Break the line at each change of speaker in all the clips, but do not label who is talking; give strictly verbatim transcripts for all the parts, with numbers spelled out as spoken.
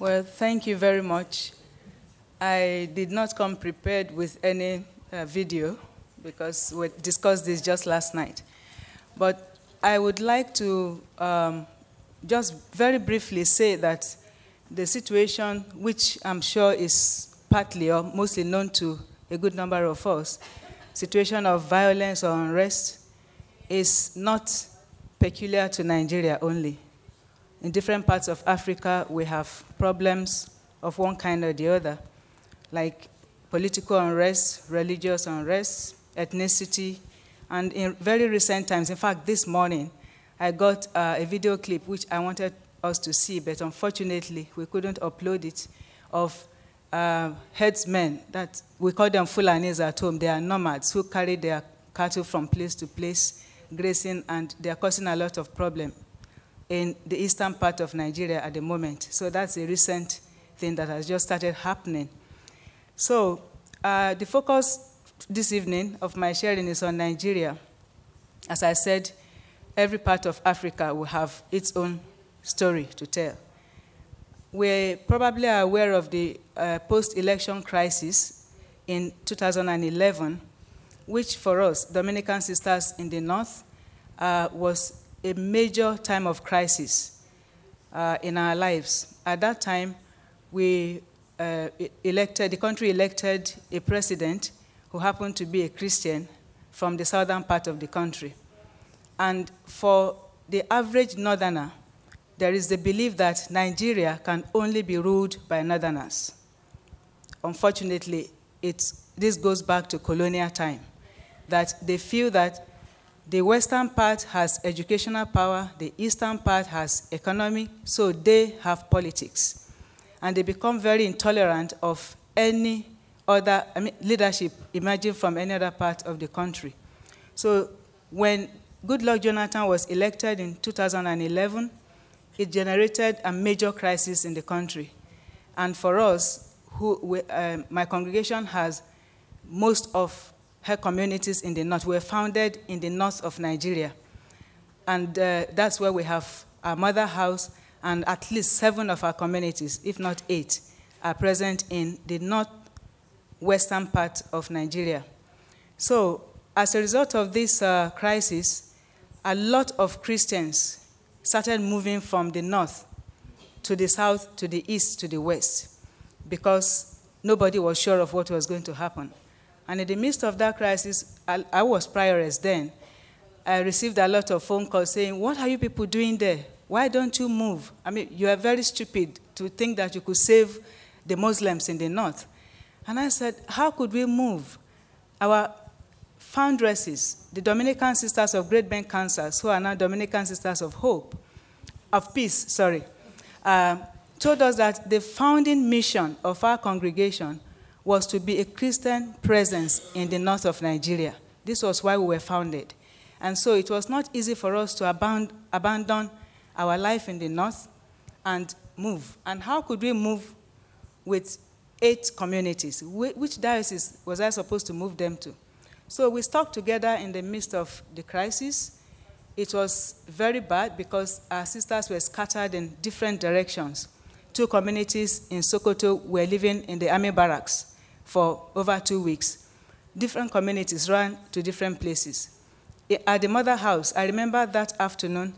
Well, thank you very much. I did not come prepared with any uh, video because we discussed this just last night. But I would like to um, just very briefly say that the situation, which I'm sure is partly or mostly known to a good number of us, situation of violence or unrest, is not peculiar to Nigeria only. In different parts of Africa, we have problems of one kind or the other, like political unrest, religious unrest, ethnicity, and in very recent times, in fact, this morning, I got uh, a video clip which I wanted us to see, but unfortunately, we couldn't upload it, of uh, herdsmen, that we call them Fulanis at home. They are nomads who carry their cattle from place to place, grazing, and they are causing a lot of problem in the eastern part of Nigeria at the moment. So that's a recent thing that has just started happening. So uh, the focus this evening of my sharing is on Nigeria. As I said, every part of Africa will have its own story to tell. We probably are aware of the uh, post-election crisis in two thousand eleven, which for us, Dominican sisters in the north, uh, was a major time of crisis uh, in our lives. At that time, we uh, elected, the country elected a president who happened to be a Christian from the southern part of the country. And for the average northerner, there is the belief that Nigeria can only be ruled by northerners. Unfortunately, it's, this goes back to colonial time, that they feel that the western part has educational power, the eastern part has economy, so they have politics. And they become very intolerant of any other I mean, leadership emerging from any other part of the country. So when Goodluck Jonathan was elected in two thousand eleven, it generated a major crisis in the country. And for us, who we, uh, my congregation has most of her communities in the north. Were founded in the north of Nigeria. And uh, that's where we have our mother house, and at least seven of our communities, if not eight, are present in the northwestern part of Nigeria. So as a result of this uh, crisis, a lot of Christians started moving from the north to the south, to the east, to the west, because nobody was sure of what was going to happen. And in the midst of that crisis, I, I was prioress then. I received a lot of phone calls saying, what are you people doing there? Why don't you move? I mean, you are very stupid to think that you could save the Muslims in the north. And I said, how could we move? Our foundresses, the Dominican Sisters of Great Bend, Kansas, who are now Dominican Sisters of Hope, of Peace, sorry, uh, told us that the founding mission of our congregation was to be a Christian presence in the north of Nigeria. This was why we were founded. And so it was not easy for us to abandon, abandon our life in the north and move. And how could we move with eight communities? Which diocese was I supposed to move them to? So we stuck together in the midst of the crisis. It was very bad because our sisters were scattered in different directions. Two communities in Sokoto were living in the army barracks for over two weeks. Different communities ran to different places. At the mother house, I remember that afternoon,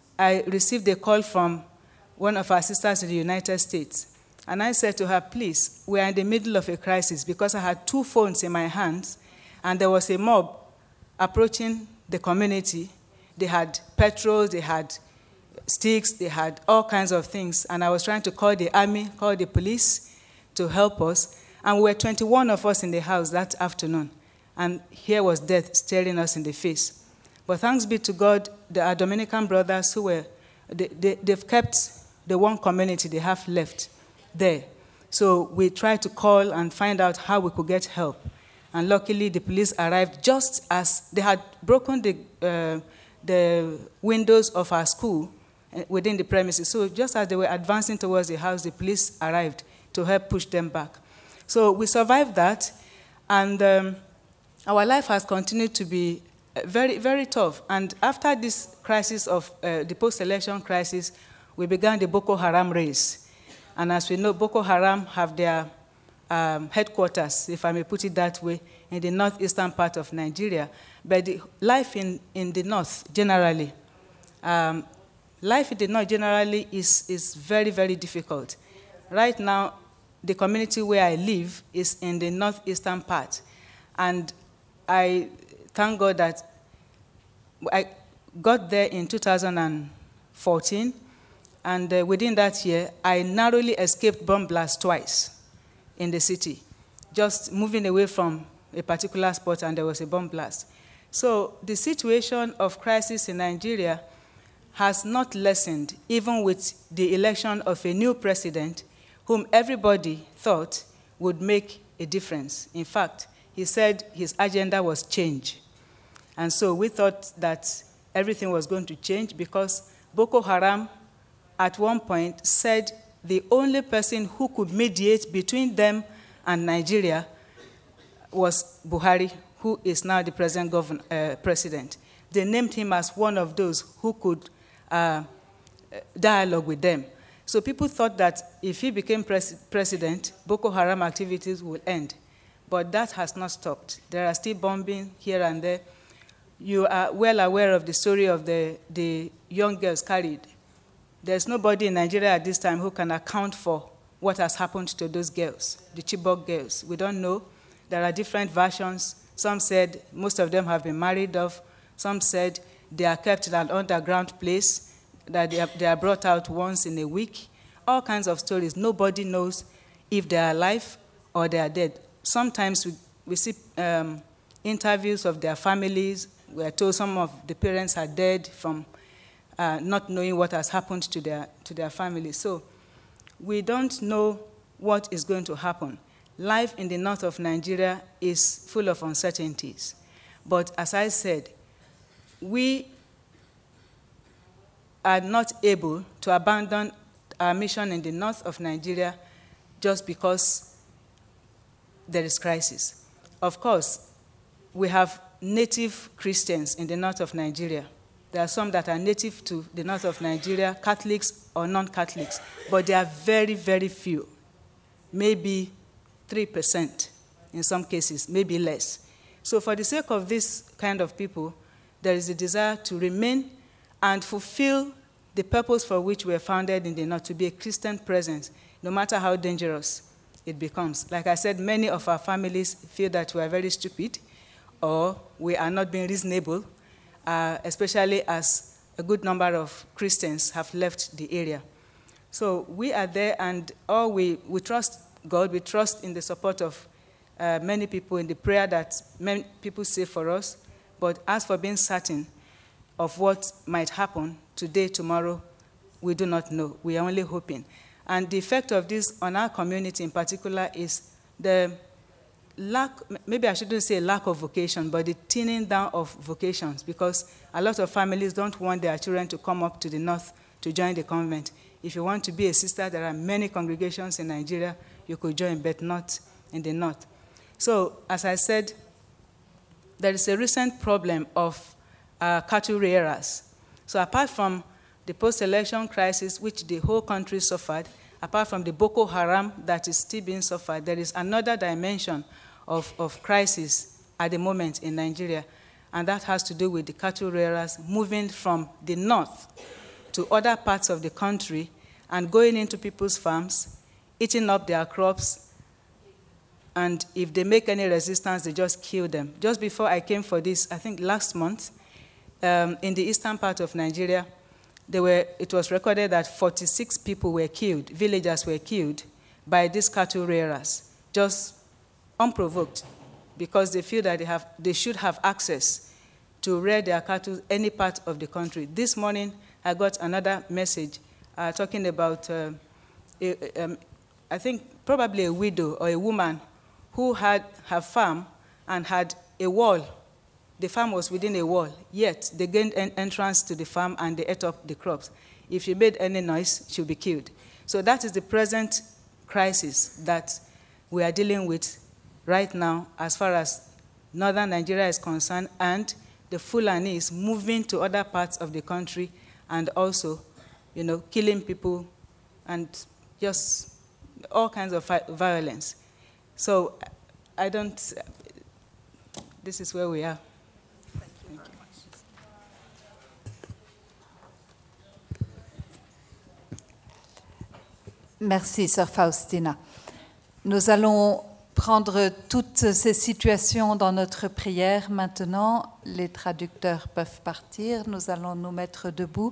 I received a call from one of our sisters in the United States. And I said to her, please, we are in the middle of a crisis, because I had two phones in my hands, and there was a mob approaching the community. They had petrol, they had sticks, they had all kinds of things. And I was trying to call the army, call the police to help us. And we were twenty-one of us in the house that afternoon. And here was death staring us in the face. But thanks be to God, the, our Dominican brothers who were, they, they, they've kept the one community they have left there. So we tried to call and find out how we could get help. And luckily, the police arrived just as they had broken the, uh, the windows of our school within the premises. So just as they were advancing towards the house, the police arrived to help push them back. So we survived that, and um, our life has continued to be very, very tough. And after this crisis of uh, the post-election crisis, we began the Boko Haram race. And as we know, Boko Haram have their um, headquarters, if I may put it that way, in the northeastern part of Nigeria. But the life in, in the north, generally, um, life in the north generally is, is very, very difficult. Right now, the community where I live is in the northeastern part. And I thank God that I got there in two thousand fourteen, and uh, within that year, I narrowly escaped bomb blast twice in the city, just moving away from a particular spot, and there was a bomb blast. So the situation of crisis in Nigeria has not lessened, even with the election of a new president whom everybody thought would make a difference. In fact, he said his agenda was change. And so we thought that everything was going to change because Boko Haram at one point said the only person who could mediate between them and Nigeria was Buhari, who is now the present governor, uh, president. They named him as one of those who could uh, dialogue with them. So people thought that if he became pres president, Boko Haram activities would end. But that has not stopped. There are still bombing here and there. You are well aware of the story of the, the young girls carried. There's nobody in Nigeria at this time who can account for what has happened to those girls, the Chibok girls. We don't know. There are different versions. Some said most of them have been married off. Some said they are kept in an underground place, that they are, they are brought out once in a week. All kinds of stories. Nobody knows if they are alive or they are dead. Sometimes we, we see um, interviews of their families. We are told some of the parents are dead from uh, not knowing what has happened to their, to their families. So we don't know what is going to happen. Life in the north of Nigeria is full of uncertainties. But as I said, we are not able to abandon our mission in the north of Nigeria just because there is crisis. Of course, we have native Christians in the north of Nigeria. There are some that are native to the north of Nigeria, Catholics or non-Catholics, but they are very, very few, maybe three percent in some cases, maybe less. So for the sake of this kind of people, there is a desire to remain and fulfill the purpose for which we are founded in the north, to be a Christian presence, no matter how dangerous it becomes. Like I said, many of our families feel that we are very stupid or we are not being reasonable, uh, especially as a good number of Christians have left the area. So we are there, and all we, we trust God, we trust in the support of uh, many people, in the prayer that many people say for us. But as for being certain of what might happen today, tomorrow, we do not know. We are only hoping. And the effect of this on our community in particular is the lack, maybe I shouldn't say lack of vocation, but the thinning down of vocations, because a lot of families don't want their children to come up to the north to join the convent. If you want to be a sister, there are many congregations in Nigeria you could join, but not in the north. So, as I said, there is a recent problem of uh, cattle rearers. So apart from the post-election crisis, which the whole country suffered, apart from the Boko Haram that is still being suffered, there is another dimension of, of crisis at the moment in Nigeria, and that has to do with the cattle rearers moving from the north to other parts of the country and going into people's farms, eating up their crops, and if they make any resistance, they just kill them. Just before I came for this, I think last month, um, in the eastern part of Nigeria, They were, it was recorded that forty-six people were killed, villagers were killed by these cattle rearers, just unprovoked, because they feel that they, have, they should have access to rear their cattle any part of the country. This morning, I got another message uh, talking about, uh, a, um, I think, probably a widow or a woman who had her farm and had a wall. The farm was within a wall, yet they gained an entrance to the farm and they ate up the crops. If she made any noise, she'll be killed. So that is the present crisis that we are dealing with right now as far as northern Nigeria is concerned, and the Fulani is moving to other parts of the country and also, you know, killing people and just all kinds of violence. So I don't, this is where we are.
Thank you very much.
Merci, Sœur Faustina. Nous allons prendre toutes ces situations dans notre prière. Maintenant, les traducteurs peuvent partir. Nous allons nous mettre debout.